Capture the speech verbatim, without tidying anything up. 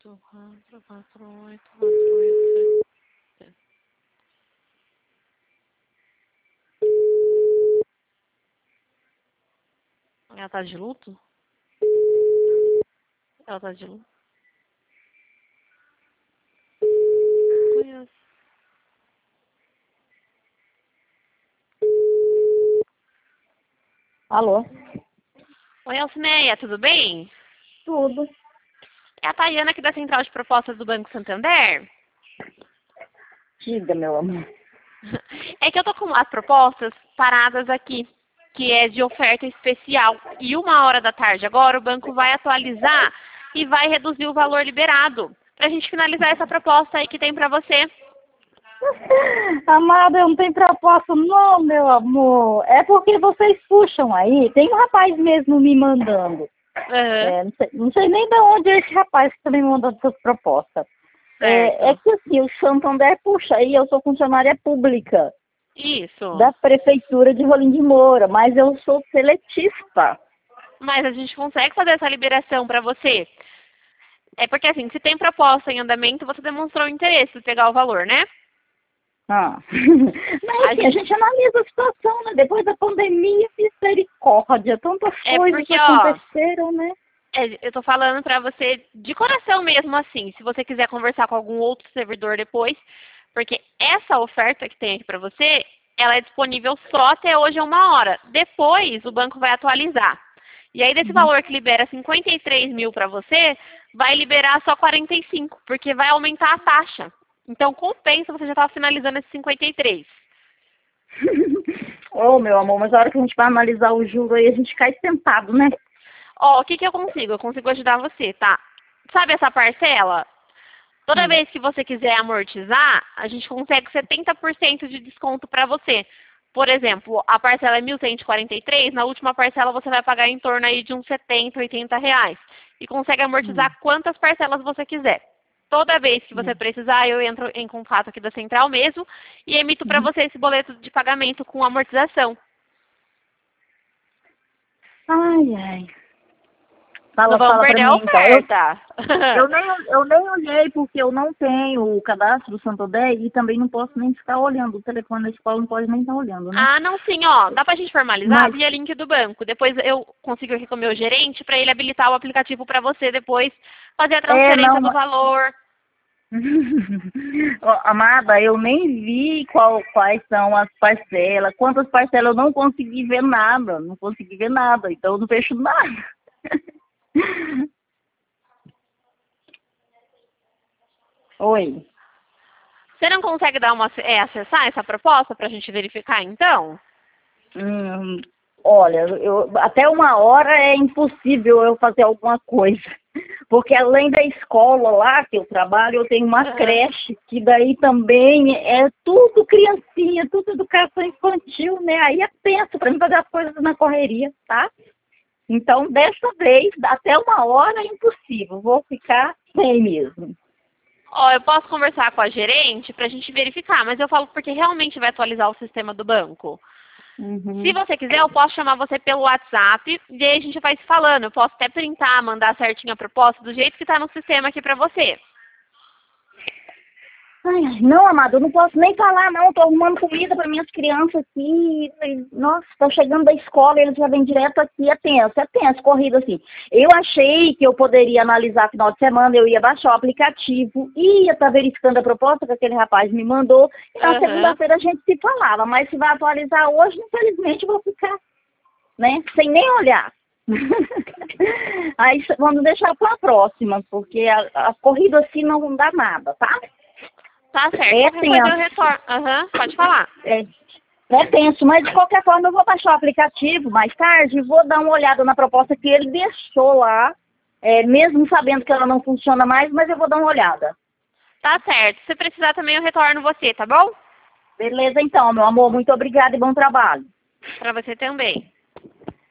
oito, quatro, quatro, oito, quatro, oito, sete. Ela tá de luto? Ela tá de luto? Conheço. Alô? Oi, Alcineia, tudo bem? Tudo. É a Tayana aqui da Central de Propostas do Banco Santander. Diga, meu amor. É que eu tô com as propostas paradas aqui, que é de oferta especial. E uma hora da tarde agora o banco vai atualizar e vai reduzir o valor liberado. Pra gente finalizar essa proposta aí que tem pra você. Amada, eu não tenho proposta não, meu amor. É porque vocês puxam aí. Tem um rapaz mesmo me mandando. Uhum. É, não, sei, não sei nem de onde é esse rapaz que está me mandando essas propostas. É, é Certo. que assim, o Santander puxa aí, eu sou funcionária pública Isso. da Prefeitura de Rolim de Moura, mas eu sou seletista. Mas a gente consegue fazer essa liberação pra você. É porque assim, se tem proposta em andamento, você demonstrou interesse em pegar o valor, né? Ah. Mas A assim, a gente... gente analisa a situação, né? Depois da pandemia, misericórdia, tantas É coisas porque, ó, aconteceram, né? é, eu tô falando pra você de coração mesmo, assim, se você quiser conversar com algum outro servidor depois, porque essa oferta que tem aqui pra você, ela é disponível só até hoje a uma hora. Depois, o banco vai atualizar. E aí, desse Uhum. valor que libera cinquenta e três mil pra você, vai liberar só quarenta e cinco, porque vai aumentar a taxa. Então, compensa, você já estava finalizando esse cinquenta e três. Ô, meu amor, mas a hora que a gente vai analisar o juro aí, a gente cai sentado, né? Ó, o que que eu consigo? Eu consigo ajudar você, tá? Sabe essa parcela? Toda Hum. vez que você quiser amortizar, a gente consegue setenta por cento de desconto para você. Por exemplo, a parcela é mil cento e quarenta e três, na última parcela você vai pagar em torno aí de uns setenta, oitenta reais. E consegue Hum. amortizar quantas parcelas você quiser. Toda vez que você Hum. precisar, eu entro em contato aqui da central mesmo e emito para Uhum. você esse boleto de pagamento com amortização. Ai, ai. Não Fala, vamos fala pra perder a mim, então. Eu, oferta. eu, nem, eu nem olhei porque eu não tenho o cadastro do Santander e também não posso nem ficar olhando. O telefone da escola não pode nem estar olhando, né? Ah, não, sim, ó. Dá pra gente formalizar Mas, via link do banco. Depois eu consigo aqui com o meu gerente para ele habilitar o aplicativo para você depois fazer a é, transferência não... do valor. Ó, amada, eu nem vi qual, quais são as parcelas, quantas parcelas, eu não consegui ver nada, não consegui ver nada, então eu não fecho nada. Oi. Você não consegue dar uma, é, acessar essa proposta para a gente verificar, então? Hum, olha, eu, até uma hora é impossível eu fazer alguma coisa. Porque além da escola lá que eu trabalho, eu tenho uma Aham. creche, que daí também é tudo criancinha, tudo educação infantil, né? Aí é tenso para mim fazer as coisas na correria, tá? Então, dessa vez, até uma hora é impossível. Vou ficar sem mesmo. Ó, eu posso conversar com a gerente para a gente verificar, mas eu falo porque realmente vai atualizar o sistema do banco. Se Uhum. você quiser, eu posso chamar você pelo WhatsApp e aí a gente vai se falando. Eu posso até printar, mandar certinho a proposta do jeito que está no sistema aqui para você. Ai, ai, não, amado, eu não posso nem falar, não. Tô arrumando comida para minhas crianças aqui. Nossa, tô chegando da escola, eles já vêm direto aqui. É tenso, é tenso, corrida assim. Eu achei que eu poderia analisar final de semana, eu ia baixar o aplicativo, ia estar verificando a proposta que aquele rapaz me mandou, e na Aham. segunda-feira a gente se falava. Mas se vai atualizar hoje, infelizmente, eu vou ficar, né, sem nem olhar. Aí vamos deixar para a próxima, porque a, a corrida assim não dá nada, tá? Tá certo. É Qualquer coisa eu tenso. retorno. Aham, pode falar. É, é tenso, mas de qualquer forma eu vou baixar o aplicativo mais tarde e vou dar uma olhada na proposta que ele deixou lá, é, mesmo sabendo que ela não funciona mais, mas eu vou dar uma olhada. Tá certo. Se precisar também eu retorno você, tá bom? Beleza então, meu amor, muito obrigada e bom trabalho. Pra você também.